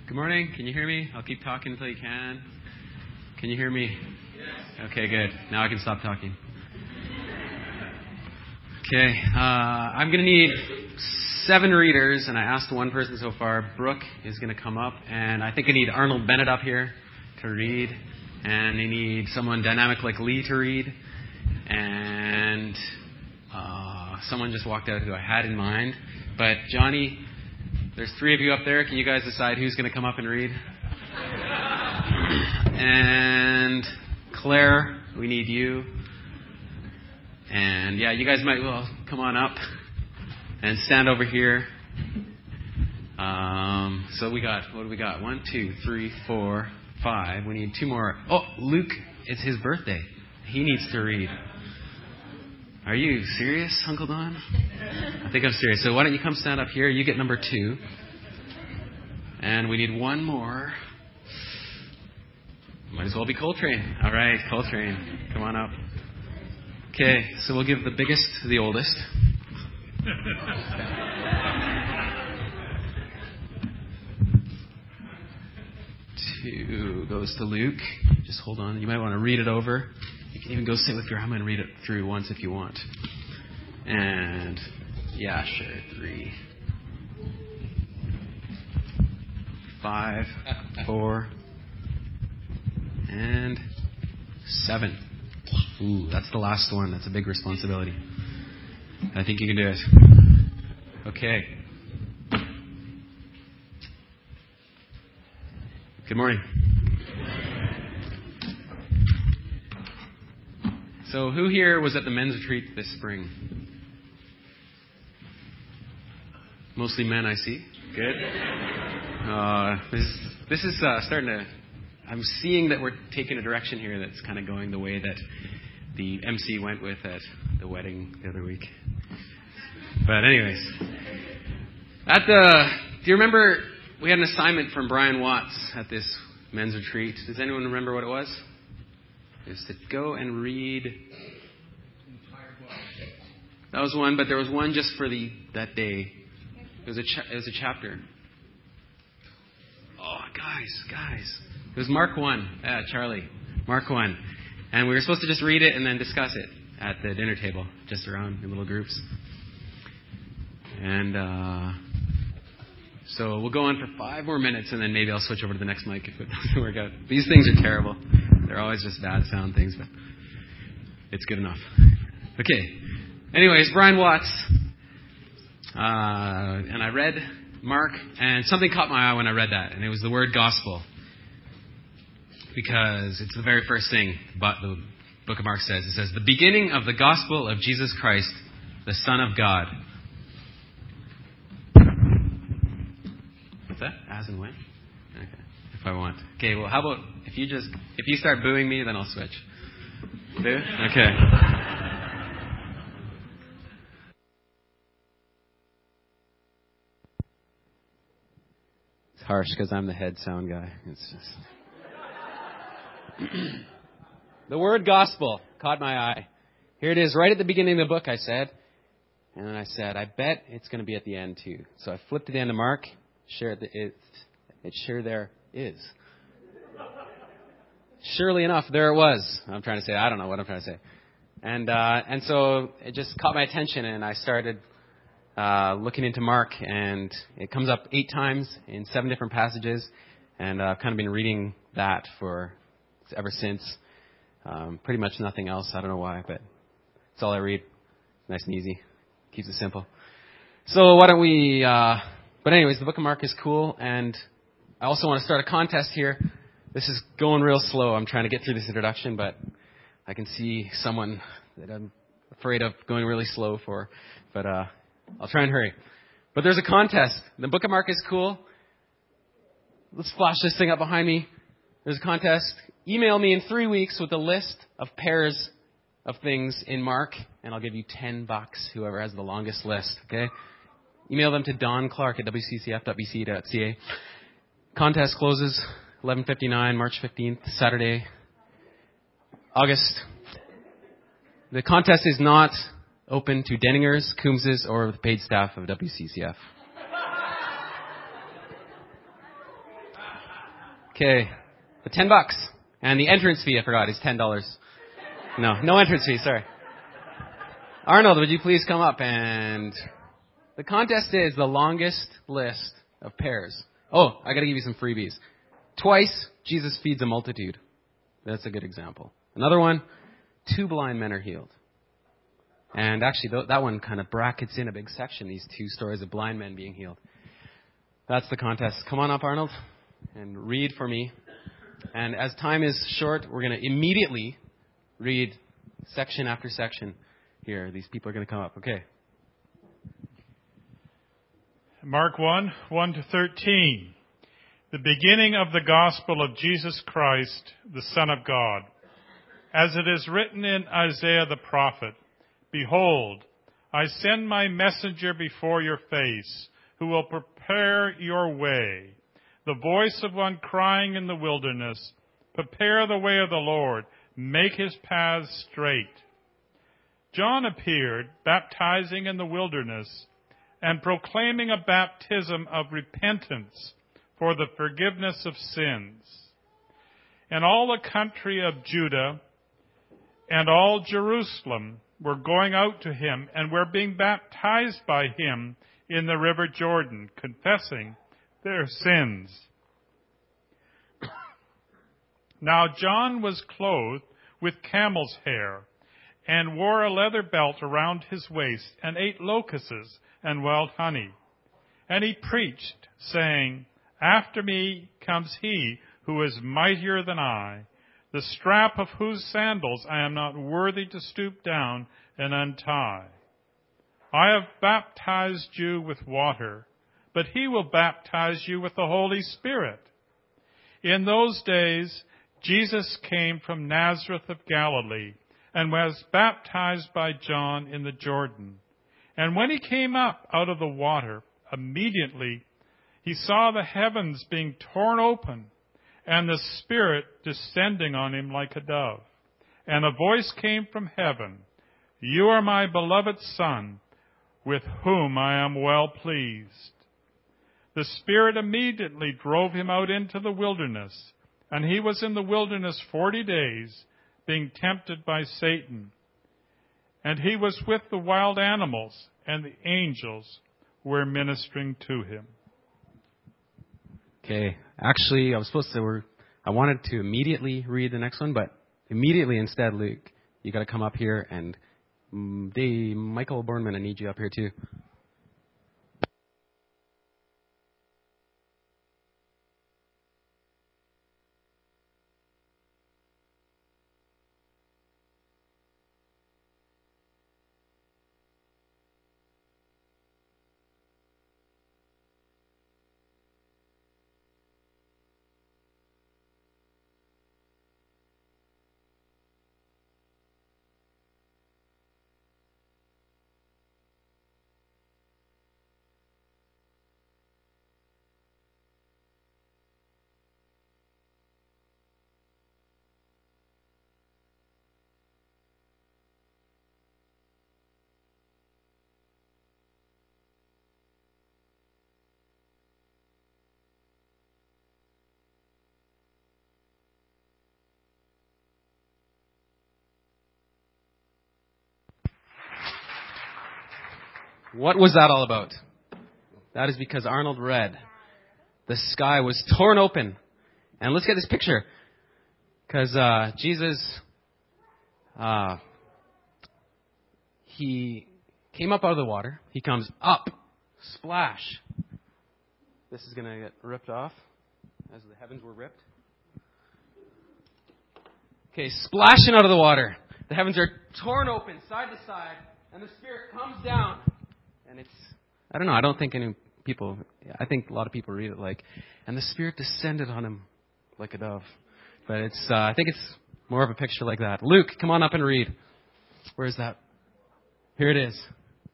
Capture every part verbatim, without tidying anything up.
Good morning. Can you hear me? I'll keep talking until you can. Can you hear me? Yes. Okay, good. Now I can stop talking. Okay. Uh, I'm going to need seven readers, and I asked one person so far. Brooke is going to come up, and I think I need Arnold Bennett up here to read, and I need someone dynamic like Lee to read, and uh, someone just walked out who I had in mind. But Johnny, there's three of you up there. Can you guys decide who's going to come up and read? And Claire, we need you. And yeah, you guys might well come on up and stand over here. Um, so we got, what do we got? One, two, three, four, five. We need two more. Oh, Luke, it's his birthday. He needs to read. Are you serious, Uncle Don? I think I'm serious. So why don't you come stand up here? You get number two. And we need one more. Might as well be Coltrane. All right, Coltrane. Come on up. Okay, so we'll give the biggest to the oldest. Two goes to Luke. Just hold on. You might want to read it over. You can even go sit with Grandma and read it through once if you want. And, yeah, sure, three. Five, four, and seven. Ooh, that's the last one. That's a big responsibility. I think you can do it. Okay. Good morning. So who here was at the men's retreat this spring? Mostly men, I see. Good. Uh, this, this is uh, starting to... I'm seeing that we're taking a direction here that's kind of going the way that the M C went with at the wedding the other week. But anyways, at the, do you remember we had an assignment from Brian Watts at this men's retreat? Does anyone remember what it was? It was to go and read. That was one, but there was one just for the that day. It was a cha- it was a chapter. Oh, guys, guys. It was Mark one, uh, Charlie. Mark one. And we were supposed to just read it and then discuss it at the dinner table, just around in little groups. And uh, so we'll go on for five more minutes, and then maybe I'll switch over to the next mic if it doesn't work out. These things are terrible. They're always just bad sound things, but it's good enough. Okay. Anyways, Brian Watts. Uh, and I read Mark, and something caught my eye when I read that, and it was the word gospel. Because it's the very first thing but the book of Mark says. It says, the beginning of the gospel of Jesus Christ, the Son of God. What's that? As and when? Okay. If I want. Okay, well, how about if you just, if you start booing me, then I'll switch. Boo? Okay. It's harsh because I'm the head sound guy. It's just... The word gospel caught my eye. Here it is, right at the beginning of the book, I said. And then I said, I bet it's going to be at the end, too. So I flipped it into Mark. Sure, it, it, it sure there is. Surely enough, there it was. I'm trying to say, I don't know what I'm trying to say. And uh, and so it just caught my attention, and I started uh, looking into Mark. And it comes up eight times in seven different passages. And uh, I've kind of been reading that for... ever since. Um, pretty much nothing else. I don't know why, but it's all I read. Nice and easy. Keeps it simple. So why don't we... Uh, but anyways, the book of Mark is cool, and I also want to start a contest here. This is going real slow. I'm trying to get through this introduction, but I can see someone that I'm afraid of going really slow for. But uh, I'll try and hurry. But there's a contest. The book of Mark is cool. Let's flash this thing up behind me. There's a contest. Email me in three weeks with a list of pairs of things in Mark, and I'll give you ten bucks, whoever has the longest list, okay? Email them to Don Clark at w c c f dot b c dot c a. Contest closes eleven fifty-nine, March fifteenth, Saturday, August. The contest is not open to Denningers, Coombses, or the paid staff of W C C F. Okay. The ten bucks. And the entrance fee, I forgot, is ten dollars. No, no entrance fee, sorry. Arnold, would you please come up? And the contest is the longest list of pairs. Oh, I got to give you some freebies. Twice, Jesus feeds a multitude. That's a good example. Another one, two blind men are healed. And actually, th- that one kind of brackets in a big section, these two stories of blind men being healed. That's the contest. Come on up, Arnold, and read for me. And as time is short, we're going to immediately read section after section here. These people are going to come up. Okay. Mark one, one to thirteen. The beginning of the gospel of Jesus Christ, the Son of God. As it is written in Isaiah the prophet, Behold, I send my messenger before your face, who will prepare your way. The voice of one crying in the wilderness, Prepare the way of the Lord, make his paths straight. John appeared, baptizing in the wilderness, and proclaiming a baptism of repentance for the forgiveness of sins. And all the country of Judah and all Jerusalem were going out to him and were being baptized by him in the river Jordan, confessing their sins. Now John was clothed with camel's hair and wore a leather belt around his waist and ate locusts and wild honey. And he preached, saying, After me comes he who is mightier than I, the strap of whose sandals I am not worthy to stoop down and untie. I have baptized you with water, but he will baptize you with the Holy Spirit. In those days, Jesus came from Nazareth of Galilee and was baptized by John in the Jordan. And when he came up out of the water, immediately he saw the heavens being torn open and the Spirit descending on him like a dove. And a voice came from heaven, You are my beloved Son, with whom I am well pleased. The Spirit immediately drove him out into the wilderness, and he was in the wilderness forty days, being tempted by Satan. And he was with the wild animals, and the angels were ministering to him. Okay. Actually, I was supposed to, we're, I wanted to immediately read the next one, but immediately instead, Luke, you got to come up here, and um, they, Michael Bornman, I need you up here too. What was that all about? That is because Arnold read, the sky was torn open. And let's get this picture. Because uh, Jesus, uh, he came up out of the water. He comes up, splash. This is going to get ripped off as the heavens were ripped. Okay, splashing out of the water. The heavens are torn open side to side, and the Spirit comes down. And it's, I don't know, I don't think any people, I think a lot of people read it like, and the Spirit descended on him like a dove. But it's, uh, I think it's more of a picture like that. Luke, come on up and read. Where is that? Here it is.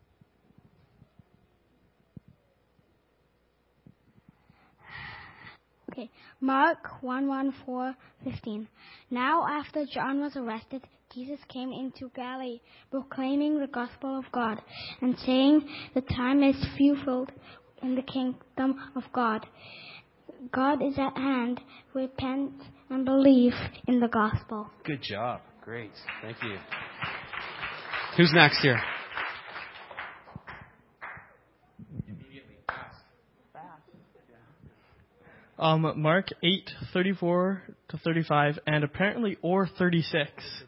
Okay, Mark one, one, four, fifteen. Now after John was arrested, Jesus came into Galilee, proclaiming the gospel of God, and saying, The time is fulfilled in the kingdom of God. God is at hand. Repent and believe in the gospel. Good job. Great. Thank you. Who's next here? Um, Mark eight thirty-four to thirty-five, and apparently or thirty-six.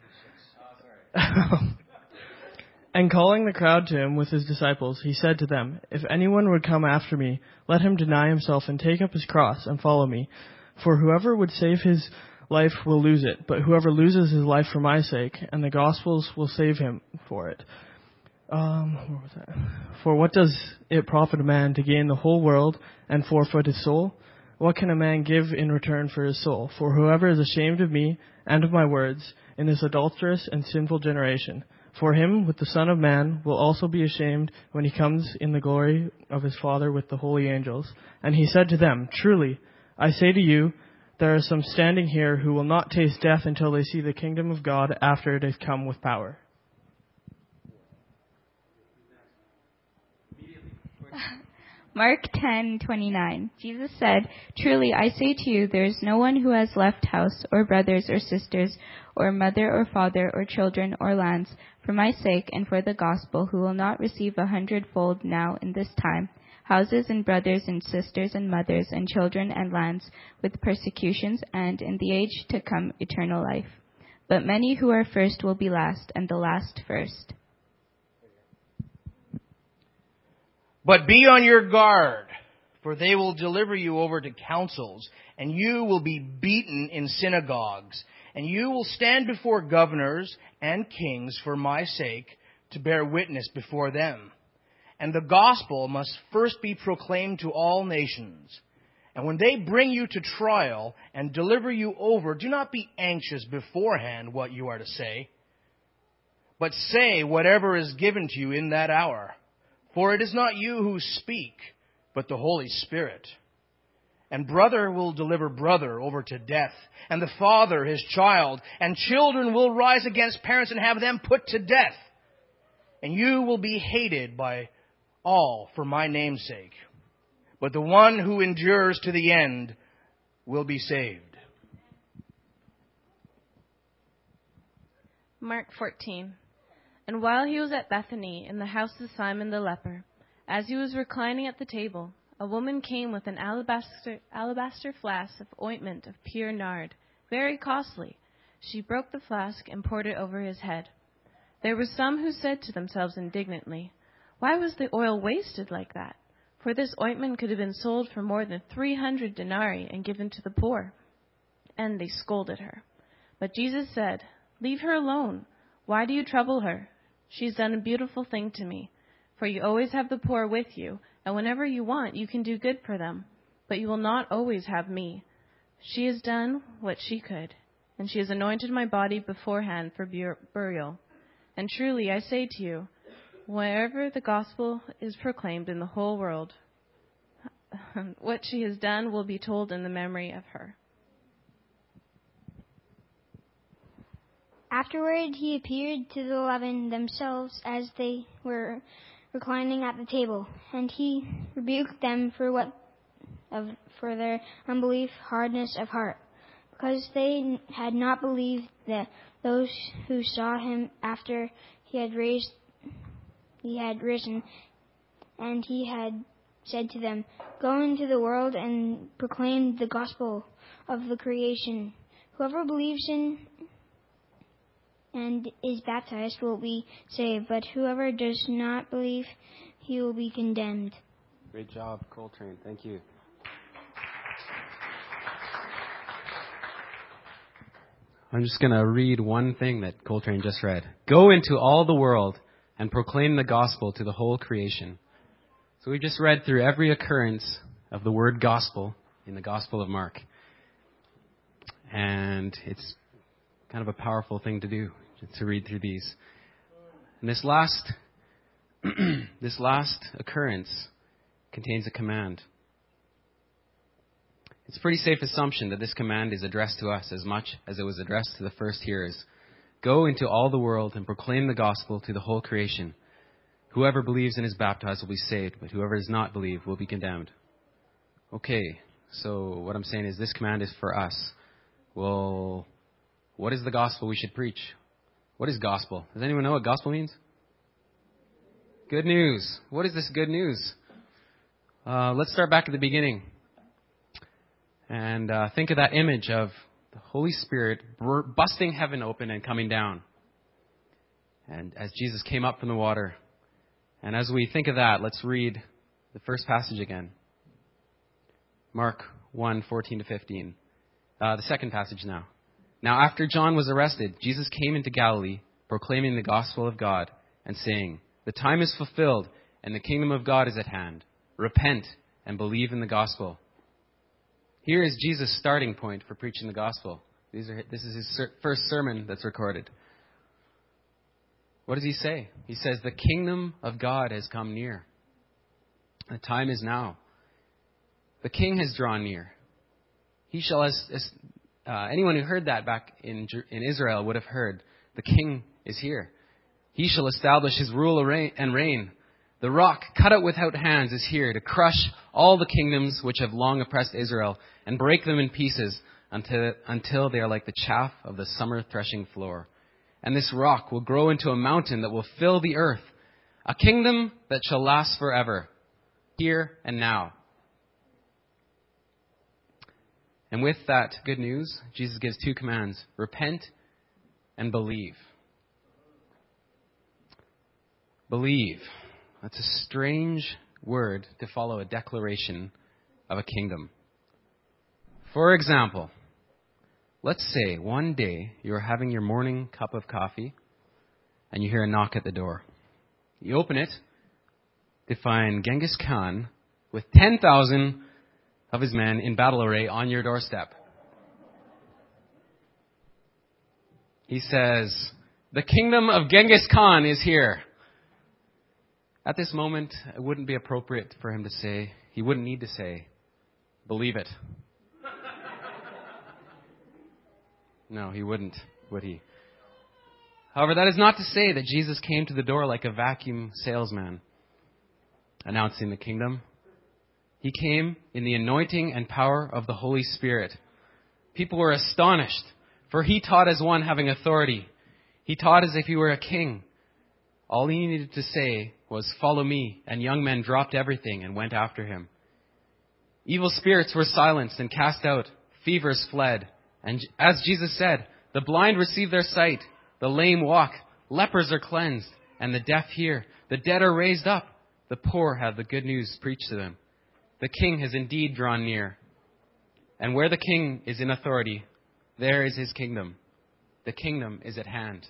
And calling the crowd to him with his disciples, he said to them, "If anyone would come after me, let him deny himself and take up his cross and follow me. For whoever would save his life will lose it, but whoever loses his life for my sake and the gospel's will save him for it. Um, where was that? For what does it profit a man to gain the whole world and forfeit his soul? What can a man give in return for his soul? For whoever is ashamed of me and of my words in this adulterous and sinful generation, for him with the Son of Man will also be ashamed when he comes in the glory of his Father with the holy angels." And he said to them, "Truly, I say to you, there are some standing here who will not taste death until they see the kingdom of God after it has come with power." Mark ten twenty-nine. Jesus said, "Truly I say to you, there is no one who has left house or brothers or sisters or mother or father or children or lands for my sake and for the gospel who will not receive a hundredfold now in this time, houses and brothers and sisters and mothers and children and lands with persecutions, and in the age to come eternal life. But many who are first will be last, and the last first." "But be on your guard, for they will deliver you over to councils, and you will be beaten in synagogues, and you will stand before governors and kings for my sake to bear witness before them. And the gospel must first be proclaimed to all nations. And when they bring you to trial and deliver you over, do not be anxious beforehand what you are to say, but say whatever is given to you in that hour. For it is not you who speak, but the Holy Spirit. And brother will deliver brother over to death, and the father his child, and children will rise against parents and have them put to death. And you will be hated by all for my name's sake. But the one who endures to the end will be saved." Mark fourteen. And while he was at Bethany, in the house of Simon the leper, as he was reclining at the table, a woman came with an alabaster, alabaster flask of ointment of pure nard, very costly. She broke the flask and poured it over his head. There were some who said to themselves indignantly, "Why was the oil wasted like that? For this ointment could have been sold for more than three hundred denarii and given to the poor." And they scolded her. But Jesus said, "Leave her alone. Why do you trouble her? She's done a beautiful thing to me. For you always have the poor with you, and whenever you want, you can do good for them. But you will not always have me. She has done what she could, and she has anointed my body beforehand for burial. And truly, I say to you, wherever the gospel is proclaimed in the whole world, what she has done will be told in the memory of her." Afterward, he appeared to the eleven themselves as they were reclining at the table, and he rebuked them for what of for their unbelief, hardness of heart, because they had not believed that those who saw him after he had raised he had risen, and he had said to them, "Go into the world and proclaim the gospel of the creation. Whoever believes in and is baptized will be saved, but whoever does not believe, he will be condemned." Great job, Coltrane. Thank you. I'm just going to read one thing that Coltrane just read. "Go into all the world and proclaim the gospel to the whole creation." So we just read through every occurrence of the word gospel in the Gospel of Mark. And it's kind of a powerful thing to do, to read through these. And this last, this last occurrence contains a command. It's a pretty safe assumption that this command is addressed to us as much as it was addressed to the first hearers. Go into all the world and proclaim the gospel to the whole creation. Whoever believes and is baptized will be saved, but whoever does not believe will be condemned. Okay, So what I'm saying is this command is for us. Well, what is the gospel we should preach? What is gospel? Does anyone know what gospel means? Good news. What is this good news? Uh, let's start back at the beginning. And uh, think of that image of the Holy Spirit busting heaven open and coming down. And as Jesus came up from the water. And as we think of that, let's read the first passage again. Mark one, fourteen to fifteen. Uh, the second passage now. Now after John was arrested, Jesus came into Galilee, proclaiming the gospel of God and saying, "The time is fulfilled and the kingdom of God is at hand. Repent and believe in the gospel." Here is Jesus' starting point for preaching the gospel. These are, this is his ser- first sermon that's recorded. What does he say? He says, the kingdom of God has come near. The time is now. The king has drawn near. He shall, as, as uh, anyone who heard that back in, in Israel would have heard, the king is here. He shall establish his rule and reign. The rock cut out without hands is here to crush all the kingdoms which have long oppressed Israel and break them in pieces until, until they are like the chaff of the summer threshing floor. And this rock will grow into a mountain that will fill the earth, a kingdom that shall last forever, here and now. And with that good news, Jesus gives two commands: repent and believe. Believe. That's a strange word to follow a declaration of a kingdom. For example, let's say one day you're having your morning cup of coffee and you hear a knock at the door. You open it to find Genghis Khan with ten thousand of his men in battle array on your doorstep. He says, "The kingdom of Genghis Khan is here." At this moment, it wouldn't be appropriate for him to say, he wouldn't need to say, "Believe it." No, he wouldn't, would he? However, that is not to say that Jesus came to the door like a vacuum salesman announcing the kingdom. He came in the anointing and power of the Holy Spirit. People were astonished, for he taught as one having authority. He taught as if he were a king. All he needed to say was, "Follow me," and young men dropped everything and went after him. Evil spirits were silenced and cast out. Fevers fled. And as Jesus said, the blind receive their sight, the lame walk, lepers are cleansed, and the deaf hear. The dead are raised up. The poor have the good news preached to them. The king has indeed drawn near. And where the king is in authority, there is his kingdom. The kingdom is at hand.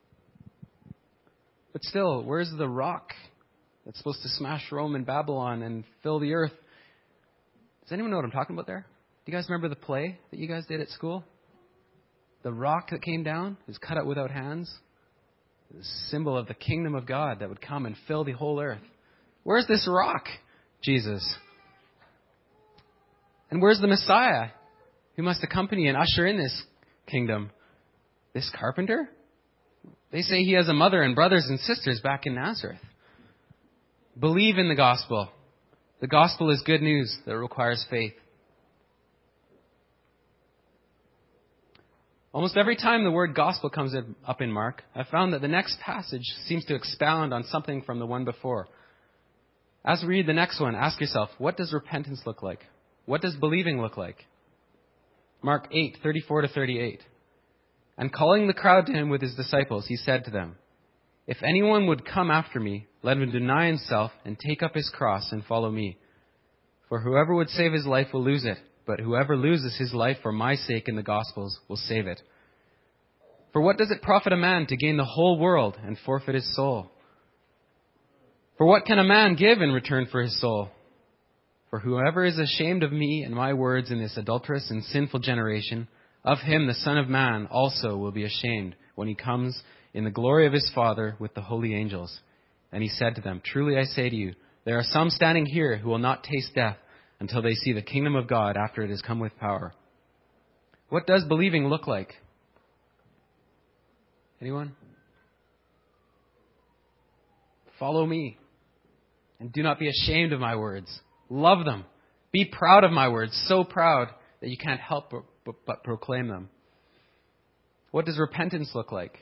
But still, where's the rock that's supposed to smash Rome and Babylon and fill the earth? Does anyone know what I'm talking about there? Do you guys remember the play that you guys did at school? The rock that came down is cut out without hands. The symbol of the kingdom of God that would come and fill the whole earth. Where's this rock? Jesus. And where's the Messiah who must accompany and usher in this kingdom? This carpenter? They say he has a mother and brothers and sisters back in Nazareth. Believe in the gospel. The gospel is good news that requires faith. Almost every time the word gospel comes up in Mark, I've found that the next passage seems to expound on something from the one before. As we read the next one, ask yourself, what does repentance look like? What does believing look like? Mark eight, thirty-four to thirty-eight. And calling the crowd to him with his disciples, he said to them, "If anyone would come after me, let him deny himself and take up his cross and follow me. For whoever would save his life will lose it, but whoever loses his life for my sake in the Gospels will save it. For what does it profit a man to gain the whole world and forfeit his soul? For what can a man give in return for his soul? For whoever is ashamed of me and my words in this adulterous and sinful generation, of him the Son of Man also will be ashamed when he comes in the glory of his Father with the holy angels." And he said to them, "Truly I say to you, there are some standing here who will not taste death until they see the kingdom of God after it has come with power." What does believing look like? Anyone? Follow me, and do not be ashamed of my words. Love them. Be proud of my words, so proud that you can't help but, but, but proclaim them. What does repentance look like?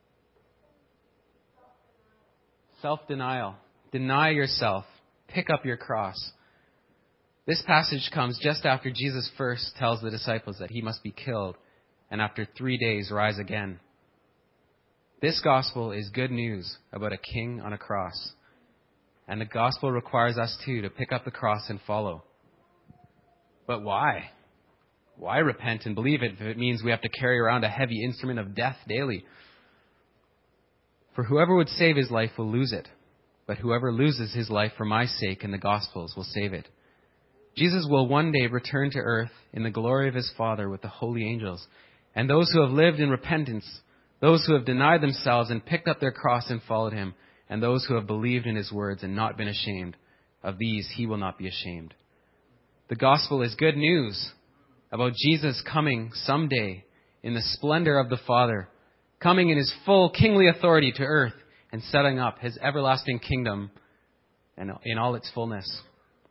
Self-denial. Deny yourself. Pick up your cross. This passage comes just after Jesus first tells the disciples that he must be killed and after three days rise again. This gospel is good news about a king on a cross. And the gospel requires us too to pick up the cross and follow. But why? Why repent and believe it if it means we have to carry around a heavy instrument of death daily? For whoever would save his life will lose it. But whoever loses his life for my sake and the gospel's will save it. Jesus will one day return to earth in the glory of his Father with the holy angels. And those who have lived in repentance, those who have denied themselves and picked up their cross and followed him, and those who have believed in his words and not been ashamed, of these he will not be ashamed. The gospel is good news about Jesus coming someday in the splendor of the Father, coming in his full kingly authority to earth and setting up his everlasting kingdom and in all its fullness.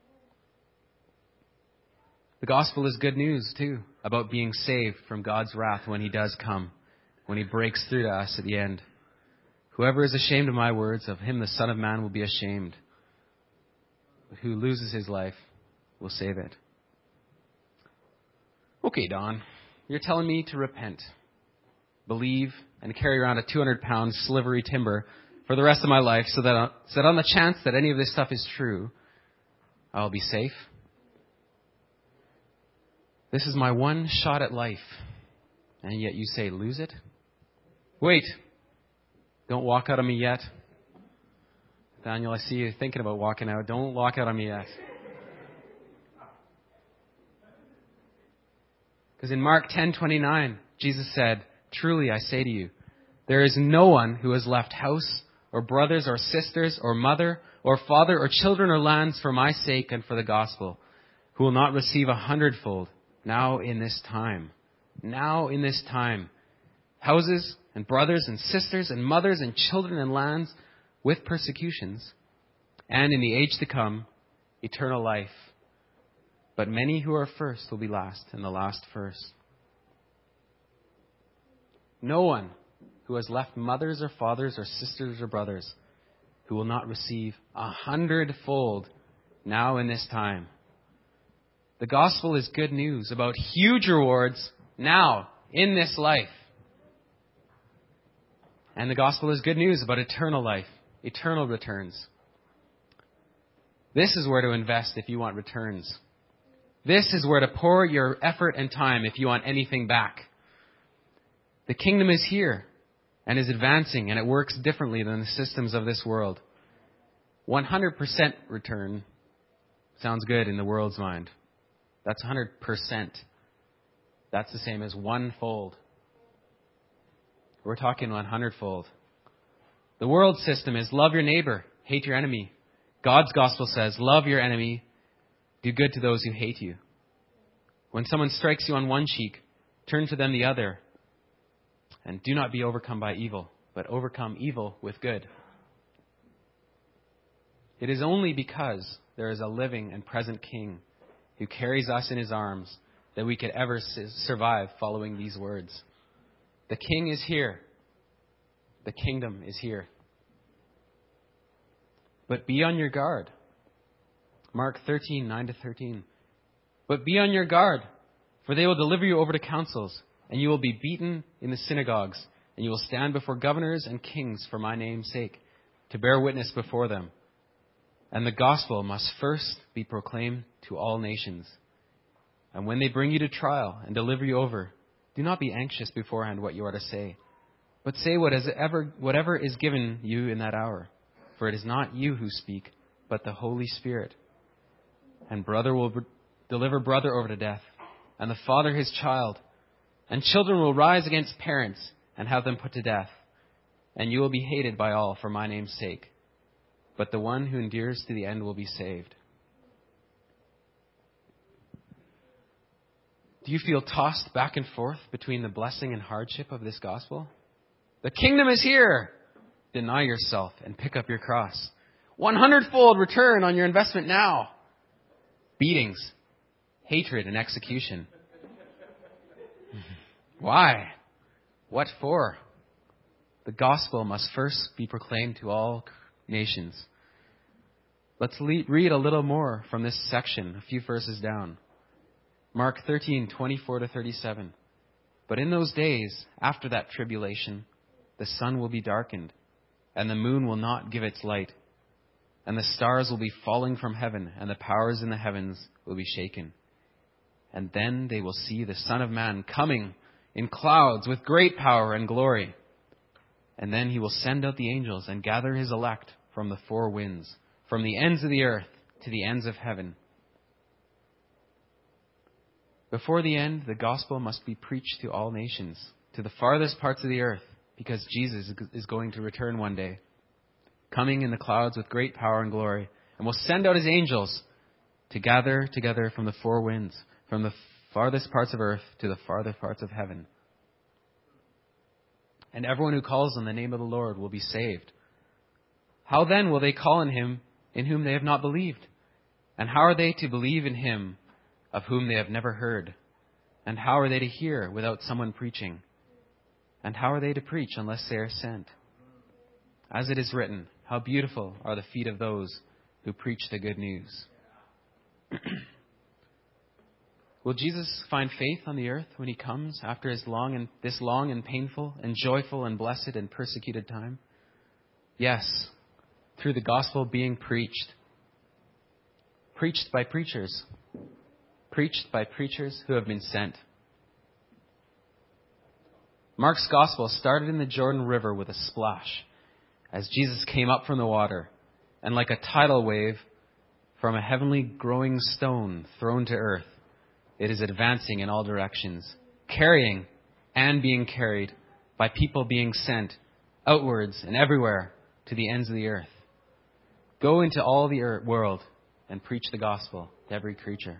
The gospel is good news, too, about being saved from God's wrath when he does come, when he breaks through to us at the end. Whoever is ashamed of my words, of him the Son of Man will be ashamed. But who loses his life will save it. Okay, Don, you're telling me to repent, believe, and carry around a two hundred pound slivery timber for the rest of my life so that, so that on the chance that any of this stuff is true, I'll be safe. This is my one shot at life, and yet you say lose it? Wait, don't walk out on me yet. Daniel, I see you thinking about walking out. Don't walk out on me yet. Because in Mark ten twenty-nine, Jesus said, truly I say to you, there is no one who has left house or brothers or sisters or mother or father or children or lands for my sake and for the gospel, who will not receive a hundredfold now in this time. Now in this time. Houses and brothers and sisters and mothers and children and lands with persecutions. And in the age to come, eternal life. But many who are first will be last, and the last first. No one who has left mothers or fathers or sisters or brothers who will not receive a hundredfold now in this time. The gospel is good news about huge rewards now in this life. And the gospel is good news about eternal life, eternal returns. This is where to invest if you want returns. This is where to pour your effort and time if you want anything back. The kingdom is here and is advancing, and it works differently than the systems of this world. one hundred percent return sounds good in the world's mind. That's one hundred percent. That's the same as one-fold. We're talking one hundred-fold. The world system is love your neighbor, hate your enemy. God's gospel says love your enemy, do good to those who hate you. When someone strikes you on one cheek, turn to them the other. And do not be overcome by evil, but overcome evil with good. It is only because there is a living and present King who carries us in his arms that we could ever survive following these words. The King is here. The kingdom is here. But be on your guard. Mark thirteen, nine to thirteen. But be on your guard, for they will deliver you over to councils, and you will be beaten in the synagogues, and you will stand before governors and kings for my name's sake, to bear witness before them. And the gospel must first be proclaimed to all nations. And when they bring you to trial and deliver you over, do not be anxious beforehand what you are to say, but say what is ever, whatever is given you in that hour. For it is not you who speak, but the Holy Spirit. And brother will deliver brother over to death, and the father his child. And children will rise against parents and have them put to death. And you will be hated by all for my name's sake. But the one who endures to the end will be saved. Do you feel tossed back and forth between the blessing and hardship of this gospel? The kingdom is here. Deny yourself and pick up your cross. one hundred-fold return on your investment now. Beatings, hatred, and execution. Why? What for? The gospel must first be proclaimed to all nations. Let's le- read a little more from this section, a few verses down. Mark thirteen, twenty-four to thirty-seven. But in those days, after that tribulation, the sun will be darkened, and the moon will not give its light, and the stars will be falling from heaven, and the powers in the heavens will be shaken. And then they will see the Son of Man coming in clouds with great power and glory. And then he will send out the angels and gather his elect from the four winds, from the ends of the earth to the ends of heaven. Before the end, the gospel must be preached to all nations, to the farthest parts of the earth, because Jesus is going to return one day, coming in the clouds with great power and glory, and will send out his angels to gather together from the four winds, from the farthest parts of earth to the farthest parts of heaven. And everyone who calls on the name of the Lord will be saved. How then will they call on him in whom they have not believed? And how are they to believe in him of whom they have never heard? And how are they to hear without someone preaching? And how are they to preach unless they are sent? As it is written, how beautiful are the feet of those who preach the good news. Will Jesus find faith on the earth when he comes after his long and this long and painful and joyful and blessed and persecuted time? Yes, through the gospel being preached. Preached by preachers. Preached by preachers who have been sent. Mark's gospel started in the Jordan River with a splash as Jesus came up from the water, and like a tidal wave from a heavenly growing stone thrown to earth, it is advancing in all directions, carrying and being carried by people being sent outwards and everywhere to the ends of the earth. Go into all the earth, world and preach the gospel to every creature.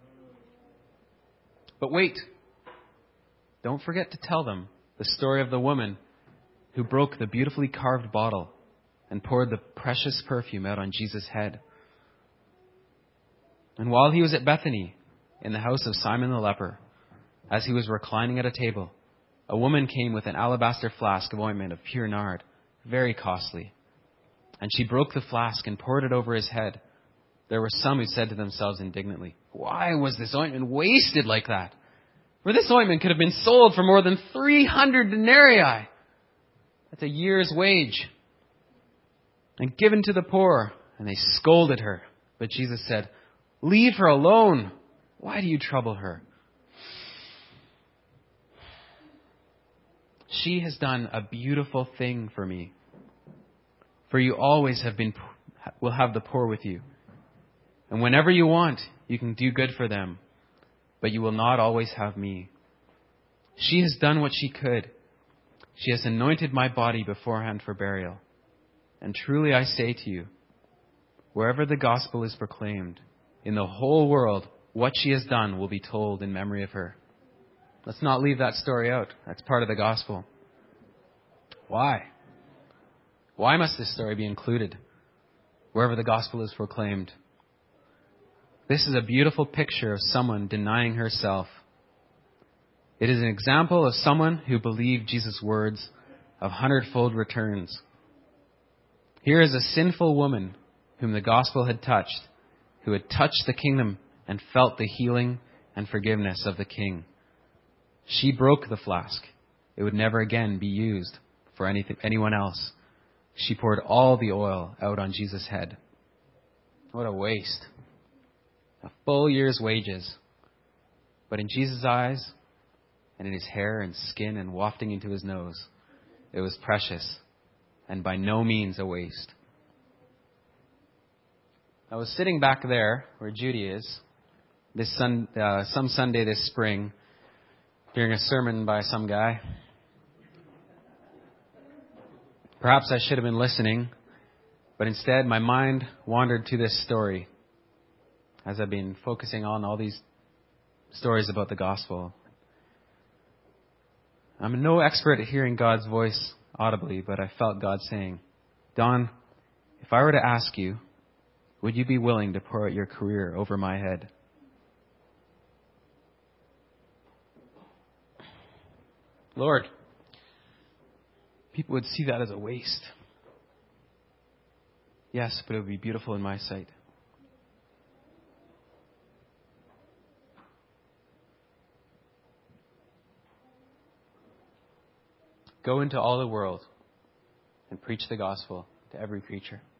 But wait, don't forget to tell them the story of the woman who broke the beautifully carved bottle and poured the precious perfume out on Jesus' head. And while he was at Bethany, in the house of Simon the leper, as he was reclining at a table, a woman came with an alabaster flask of ointment of pure nard, very costly. And she broke the flask and poured it over his head. There were some who said to themselves indignantly, why was this ointment wasted like that? For this ointment could have been sold for more than three hundred denarii. That's a year's wage. And given to the poor. And they scolded her. But Jesus said, leave her alone. Why do you trouble her? She has done a beautiful thing for me. For you always have been, will have the poor with you. And whenever you want, you can do good for them. But you will not always have me. She has done what she could. She has anointed my body beforehand for burial. And truly I say to you, wherever the gospel is proclaimed, in the whole world, what she has done will be told in memory of her. Let's not leave that story out. That's part of the gospel. Why? Why must this story be included wherever the gospel is proclaimed? This is a beautiful picture of someone denying herself. It is an example of someone who believed Jesus' words of hundredfold returns. Here is a sinful woman whom the gospel had touched, who had touched the kingdom and felt the healing and forgiveness of the King. She broke the flask. It would never again be used for anything, anyone else. She poured all the oil out on Jesus' head. What a waste. A full year's wages. But in Jesus' eyes, and in his hair and skin and wafting into his nose, it was precious and by no means a waste. I was sitting back there where Judy is, this sun, uh, some Sunday this spring, during a sermon by some guy. Perhaps I should have been listening, but instead my mind wandered to this story as I've been focusing on all these stories about the gospel. I'm no expert at hearing God's voice audibly, but I felt God saying, Don, if I were to ask you, would you be willing to pour out your career over my head? Lord, people would see that as a waste. Yes, but it would be beautiful in my sight. Go into all the world and preach the gospel to every creature.